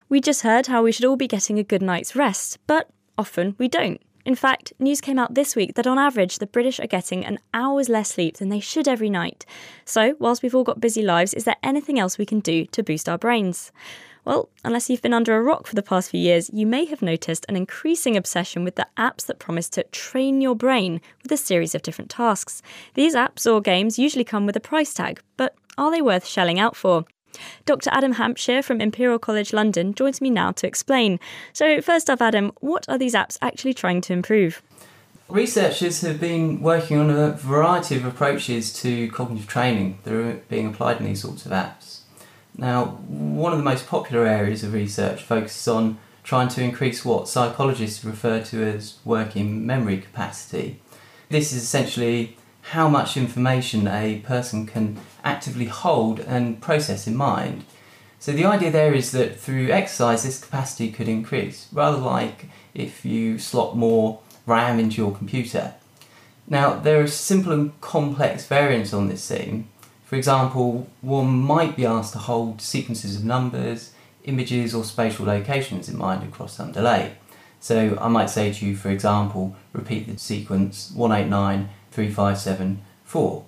We just heard how we should all be getting a good night's rest, but often we don't. In fact, news came out this week that on average the British are getting an hour's less sleep than they should every night. So, whilst we've all got busy lives, is there anything else we can do to boost our brains? Well, unless you've been under a rock for the past few years, you may have noticed an increasing obsession with the apps that promise to train your brain with a series of different tasks. These apps or games usually come with a price tag, but are they worth shelling out for? Dr. Adam Hampshire from Imperial College London joins me now to explain. So first off, Adam, what are these apps actually trying to improve? Researchers have been working on a variety of approaches to cognitive training that are being applied in these sorts of apps. Now, one of the most popular areas of research focuses on trying to increase what psychologists refer to as working memory capacity. This is essentially how much information a person can actively hold and process in mind. So the idea there is that through exercise this capacity could increase, rather like if you slot more RAM into your computer. Now there are simple and complex variants on this theme. For example, one might be asked to hold sequences of numbers, images or spatial locations in mind across some delay. So I might say to you, for example, repeat the sequence 189 3574.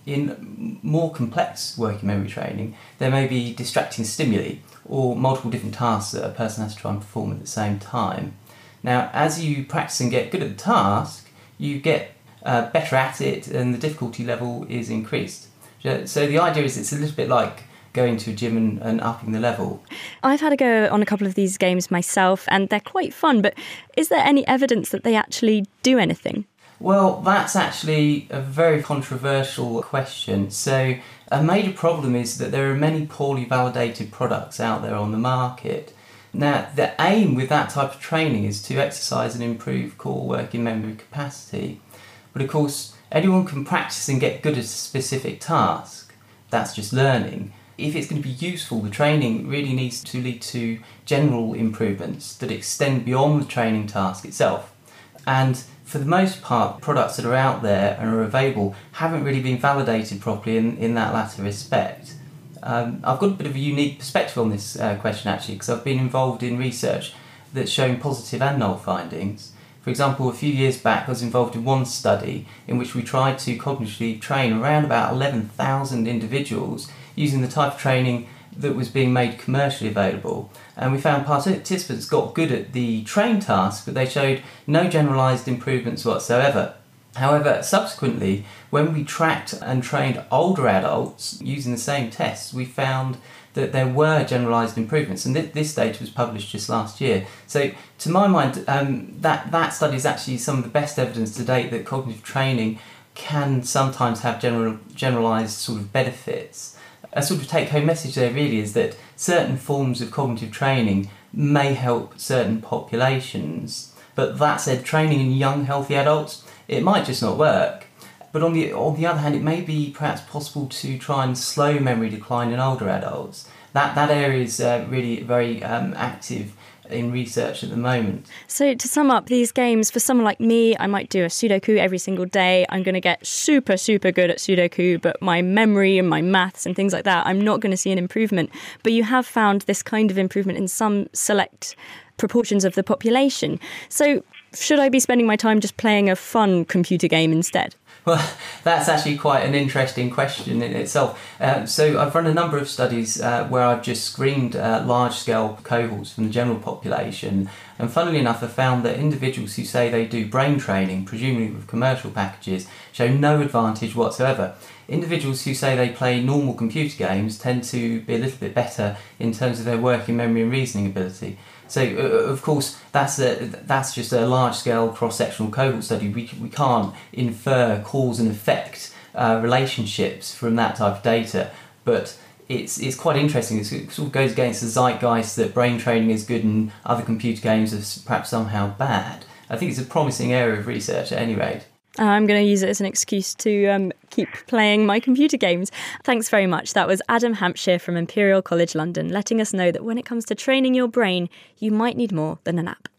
In more complex working memory training, there may be distracting stimuli or multiple different tasks that a person has to try and perform at the same time. Now, as you practice and get good at the task, you get better at it and the difficulty level is increased. So the idea is it's a little bit like going to a gym and upping the level. I've had a go on a couple of these games myself and they're quite fun, but is there any evidence that they actually do anything? Well, that's actually a very controversial question. So a major problem is that there are many poorly validated products out there on the market. Now, the aim with that type of training is to exercise and improve core working memory capacity. But of course, anyone can practice and get good at a specific task. That's just learning. If it's going to be useful, the training really needs to lead to general improvements that extend beyond the training task itself. And for the most part, products that are out there and are available haven't really been validated properly in that latter respect. I've got a bit of a unique perspective on this question actually, because I've been involved in research that's showing positive and null findings. For example, a few years back I was involved in one study in which we tried to cognitively train around about 11,000 individuals using the type of training that was being made commercially available. And we found participants got good at the train task, but they showed no generalised improvements whatsoever. However, subsequently, when we tracked and trained older adults using the same tests, we found that there were generalised improvements, and this data was published just last year. So, to my mind, that study is actually some of the best evidence to date that cognitive training can sometimes have generalised sort of benefits. A sort of take-home message there really is that certain forms of cognitive training may help certain populations, but that said, training in young, healthy adults, it might just not work. But on the other hand, it may be perhaps possible to try and slow memory decline in older adults. That area is really very active in research at the moment. So to sum up, these games, for someone like me, I might do a Sudoku every single day. I'm going to get super, super good at Sudoku, but my memory and my maths and things like that, I'm not going to see an improvement. But you have found this kind of improvement in some select proportions of the population. So should I be spending my time just playing a fun computer game instead? Well, that's actually quite an interesting question in itself. So I've run a number of studies where I've just screened large-scale cohorts from the general population, and funnily enough, I found that individuals who say they do brain training, presumably with commercial packages, show no advantage whatsoever. Individuals who say they play normal computer games tend to be a little bit better in terms of their working memory and reasoning ability. So, of course, that's just a large-scale cross-sectional cohort study. We can't infer cause and effect relationships from that type of data, but it's quite interesting. It sort of goes against the zeitgeist that brain training is good and other computer games are perhaps somehow bad. I think it's a promising area of research at any rate. I'm going to use it as an excuse to keep playing my computer games. Thanks very much. That was Adam Hampshire from Imperial College London, letting us know that when it comes to training your brain, you might need more than an app.